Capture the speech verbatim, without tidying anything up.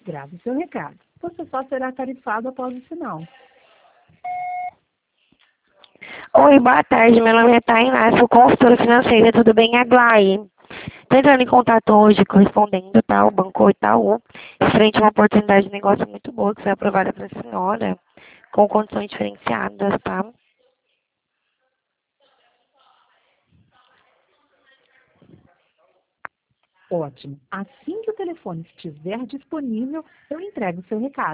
Grave seu recado. Você só será tarifado após o sinal. Oi, boa tarde. Meu nome é Tainá, sou consultora financeira. Tudo bem, Aglaí? Estou entrando em contato hoje, correspondendo ao Banco Itaú, frente a uma oportunidade de negócio muito boa que foi aprovada para a senhora, com condições diferenciadas, tá? Ótimo. Assim que o telefone estiver disponível, eu entrego o seu recado.